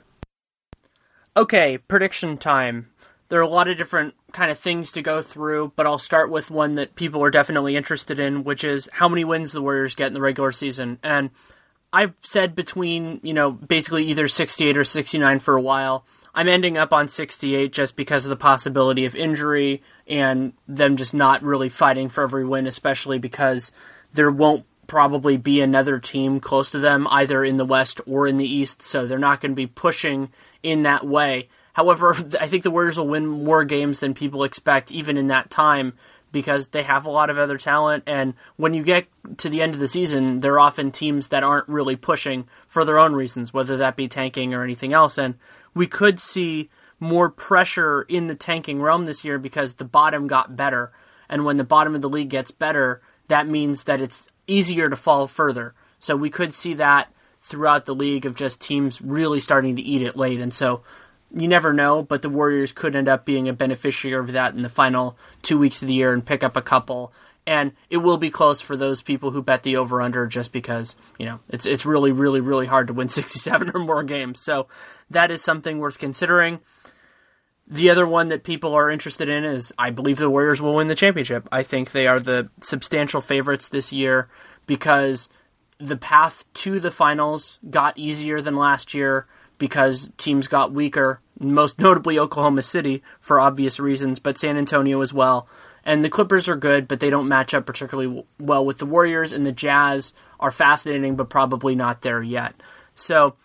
Okay, prediction time. There are a lot of different kind of things to go through, but I'll start with one that people are definitely interested in, which is how many wins the Warriors get in the regular season. And I've said between, you know, basically either sixty-eight or sixty-nine for a while. I'm ending up on sixty-eight just because of the possibility of injury and them just not really fighting for every win, especially because there won't probably be another team close to them, either in the West or in the East, so they're not going to be pushing in that way. However, I think the Warriors will win more games than people expect, even in that time, because they have a lot of other talent, and when you get to the end of the season, they're often teams that aren't really pushing for their own reasons, whether that be tanking or anything else, and we could see more pressure in the tanking realm this year because the bottom got better, and when the bottom of the league gets better, that means that it's easier to fall further. So we could see that throughout the league of just teams really starting to eat it late. And so you never know, but the Warriors could end up being a beneficiary of that in the final two weeks of the year and pick up a couple. And it will be close for those people who bet the over-under just because, you know, it's it's really, really, really hard to win sixty-seven or more games. So that is something worth considering. The other one that people are interested in is I believe the Warriors will win the championship. I think they are the substantial favorites this year because the path to the finals got easier than last year because teams got weaker, most notably Oklahoma City for obvious reasons, but San Antonio as well. And the Clippers are good, but they don't match up particularly w- well with the Warriors, and the Jazz are fascinating, but probably not there yet. So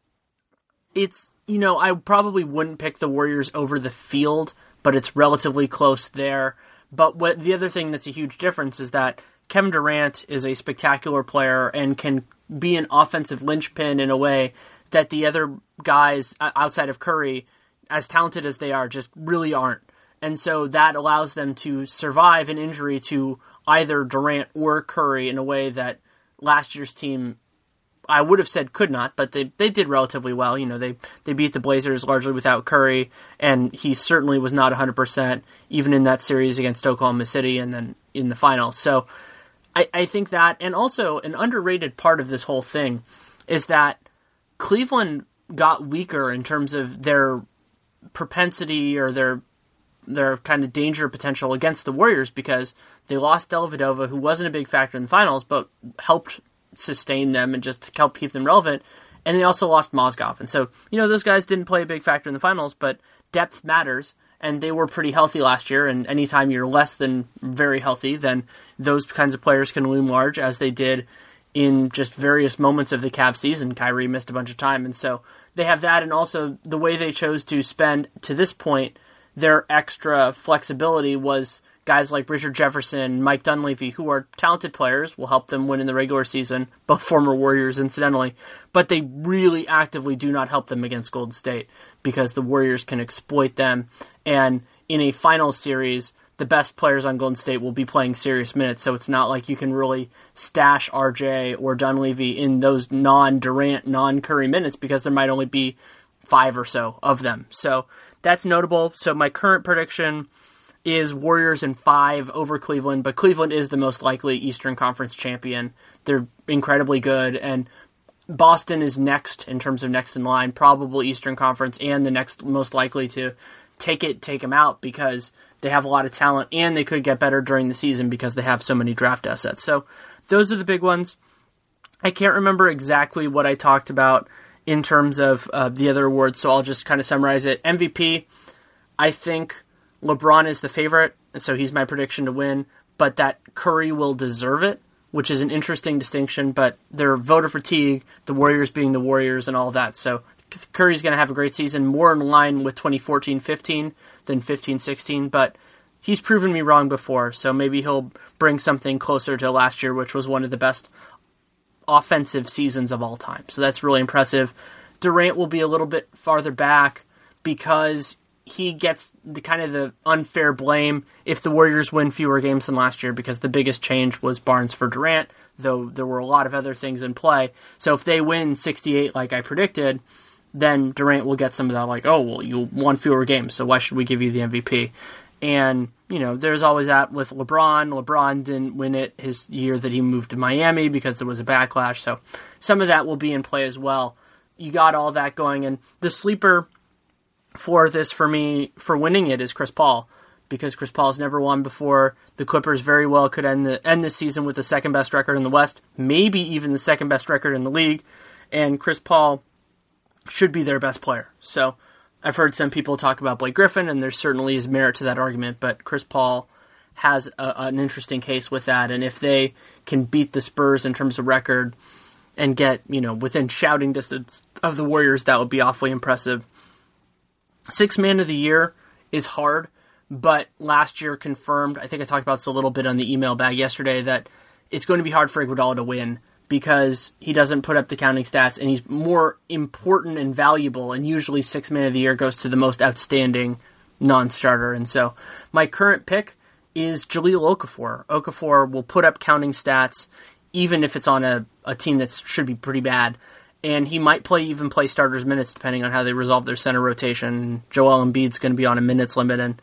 it's, you know, I probably wouldn't pick the Warriors over the field, but it's relatively close there. But what the other thing that's a huge difference is that Kevin Durant is a spectacular player and can be an offensive linchpin in a way that the other guys outside of Curry, as talented as they are, just really aren't. And so that allows them to survive an injury to either Durant or Curry in a way that last year's team, I would have said could not, but they they did relatively well. You know, they, they beat the Blazers largely without Curry, and he certainly was not one hundred percent, even in that series against Oklahoma City and then in the finals. So I, I think that, and also an underrated part of this whole thing is that Cleveland got weaker in terms of their propensity or their their kind of danger potential against the Warriors because they lost Dellavedova, who wasn't a big factor in the finals, but helped sustain them and just help keep them relevant. And they also lost Mozgov. And so, you know, those guys didn't play a big factor in the finals, but depth matters. And they were pretty healthy last year. And anytime you're less than very healthy, then those kinds of players can loom large, as they did in just various moments of the Cavs season. Kyrie missed a bunch of time. And so they have that. And also the way they chose to spend, to this point, their extra flexibility was guys like Richard Jefferson, Mike Dunleavy, who are talented players, will help them win in the regular season, both former Warriors incidentally, but they really actively do not help them against Golden State because the Warriors can exploit them, and in a finals series, the best players on Golden State will be playing serious minutes, so it's not like you can really stash R J or Dunleavy in those non-Durant, non-Curry minutes because there might only be five or so of them. So that's notable. So my current prediction is Warriors in five over Cleveland, but Cleveland is the most likely Eastern Conference champion. They're incredibly good, and Boston is next in terms of next in line, probable Eastern Conference, and the next most likely to take it, take them out because they have a lot of talent, and they could get better during the season because they have so many draft assets. So those are the big ones. I can't remember exactly what I talked about in terms of uh, the other awards, so I'll just kind of summarize it. M V P, I think LeBron is the favorite, and so he's my prediction to win, but that Curry will deserve it, which is an interesting distinction, but they're voter fatigue, the Warriors being the Warriors and all that, so Curry's going to have a great season, more in line with twenty fourteen fifteen than fifteen sixteen, but he's proven me wrong before, so maybe he'll bring something closer to last year, which was one of the best offensive seasons of all time. So that's really impressive. Durant will be a little bit farther back because he gets the kind of the unfair blame if the Warriors win fewer games than last year because the biggest change was Barnes for Durant, though there were a lot of other things in play. So if they win sixty-eight like I predicted, then Durant will get some of that like, oh, well, you won fewer games, so why should we give you the M V P? And, you know, there's always that with LeBron. LeBron didn't win it his year that he moved to Miami because there was a backlash. So some of that will be in play as well. You got all that going. And the sleeper for this for me, for winning it, is Chris Paul. Because Chris Paul's never won before. The Clippers very well could end the end this season with the second best record in the West. Maybe even the second best record in the league. And Chris Paul should be their best player. So I've heard some people talk about Blake Griffin, and there certainly is merit to that argument, but Chris Paul has a, an interesting case with that, and if they can beat the Spurs in terms of record and get, you know, within shouting distance of the Warriors, that would be awfully impressive. Sixth man of the year is hard, but last year confirmed, I think I talked about this a little bit on the email bag yesterday, that it's going to be hard for Iguodala to win because he doesn't put up the counting stats, and he's more important and valuable, and usually sixth man of the year goes to the most outstanding non-starter. And so my current pick is Jahlil Okafor. Okafor will put up counting stats, even if it's on a, a team that should be pretty bad, and he might play even play starters minutes depending on how they resolve their center rotation. Joel Embiid's going to be on a minutes limit, and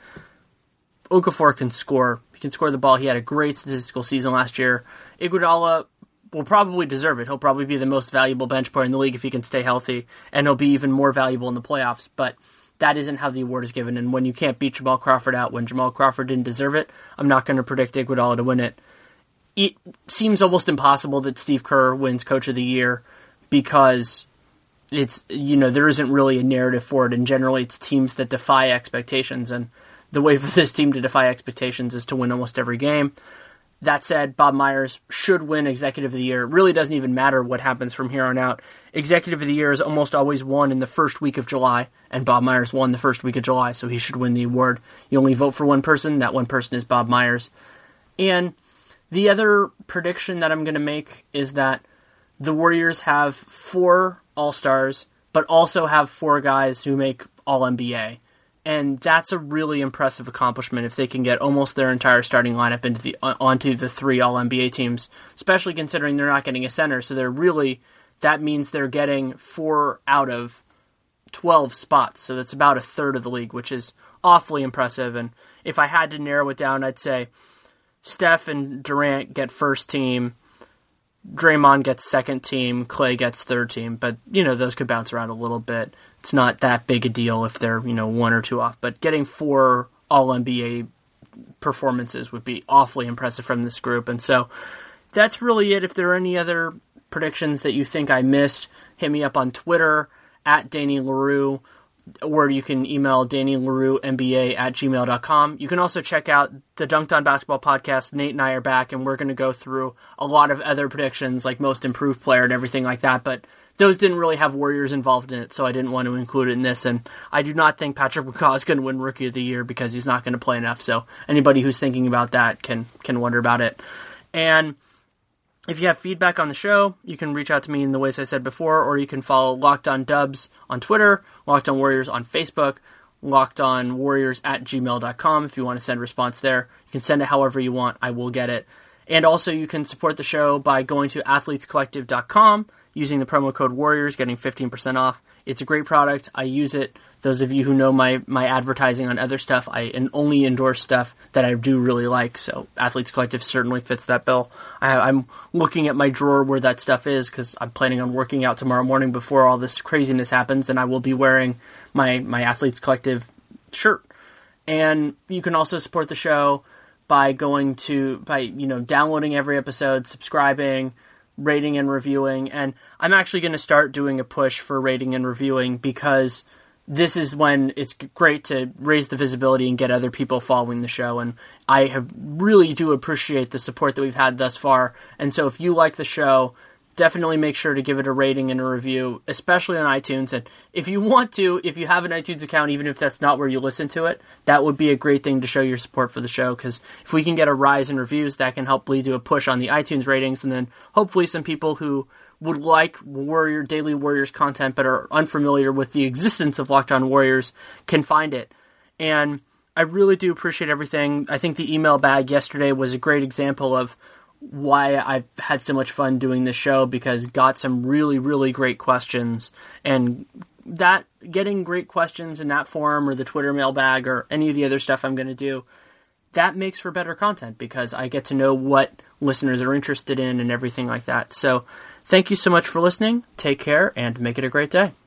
Okafor can score. He can score the ball. He had a great statistical season last year. Iguodala will probably deserve it. He'll probably be the most valuable bench player in the league if he can stay healthy, and he'll be even more valuable in the playoffs, but that isn't how the award is given, and when you can't beat Jamal Crawford out when Jamal Crawford didn't deserve it, I'm not going to predict Iguodala to win it. It seems almost impossible that Steve Kerr wins Coach of the Year because it's, you know, there isn't really a narrative for it, and generally it's teams that defy expectations, and the way for this team to defy expectations is to win almost every game. That said, Bob Myers should win Executive of the Year. It really doesn't even matter what happens from here on out. Executive of the Year is almost always won in the first week of July, and Bob Myers won the first week of July, so he should win the award. You only vote for one person. That one person is Bob Myers. And the other prediction that I'm going to make is that the Warriors have four All-Stars, but also have four guys who make All-N B A. And that's a really impressive accomplishment if they can get almost their entire starting lineup into the onto the three All-N B A teams, especially considering they're not getting a center. So they're really, that means they're getting four out of twelve spots. So that's about a third of the league, which is awfully impressive. And if I had to narrow it down, I'd say Steph and Durant get first team, Draymond gets second team, Clay gets third team. But, you know, those could bounce around a little bit. It's not that big a deal if they're, you know, one or two off. But getting four All-N B A performances would be awfully impressive from this group. And so that's really it. If there are any other predictions that you think I missed, hit me up on Twitter, at Danny LaRue, or you can email Danny LaRue N B A at gmail dot com. You can also check out the Dunked On Basketball podcast. Nate and I are back, and we're going to go through a lot of other predictions, like most improved player and everything like that. But those didn't really have Warriors involved in it, so I didn't want to include it in this. And I do not think Patrick McCaw is going to win Rookie of the Year because he's not going to play enough. So anybody who's thinking about that can can wonder about it. And if you have feedback on the show, you can reach out to me in the ways I said before, or you can follow Locked On Dubs on Twitter, Locked On Warriors on Facebook, Locked On Warriors at gmail dot com if you want to send a response there. You can send it however you want. I will get it. And also you can support the show by going to athletes collective dot com, using the promo code Warriors, getting fifteen percent off. It's a great product. I use it. Those of you who know my, my advertising on other stuff, I only endorse stuff that I do really like. So Athletes Collective certainly fits that bill. I, I'm looking at my drawer where that stuff is because I'm planning on working out tomorrow morning before all this craziness happens, and I will be wearing my, my Athletes Collective shirt. And you can also support the show by going to, by, you know, downloading every episode, subscribing, rating and reviewing. And I'm actually going to start doing a push for rating and reviewing because this is when it's great to raise the visibility and get other people following the show. And I have really do appreciate the support that we've had thus far. And so if you like the show, definitely make sure to give it a rating and a review, especially on iTunes. And if you want to, if you have an iTunes account, even if that's not where you listen to it, that would be a great thing to show your support for the show. Because if we can get a rise in reviews, that can help lead to a push on the iTunes ratings. And then hopefully some people who would like Warrior Daily Warriors content but are unfamiliar with the existence of Locked On Warriors can find it. And I really do appreciate everything. I think the email bag yesterday was a great example of why I've had so much fun doing this show, because got some really, really great questions. And that getting great questions in that forum or the Twitter mailbag or any of the other stuff I'm going to do, that makes for better content because I get to know what listeners are interested in and everything like that. So thank you so much for listening. Take care and make it a great day.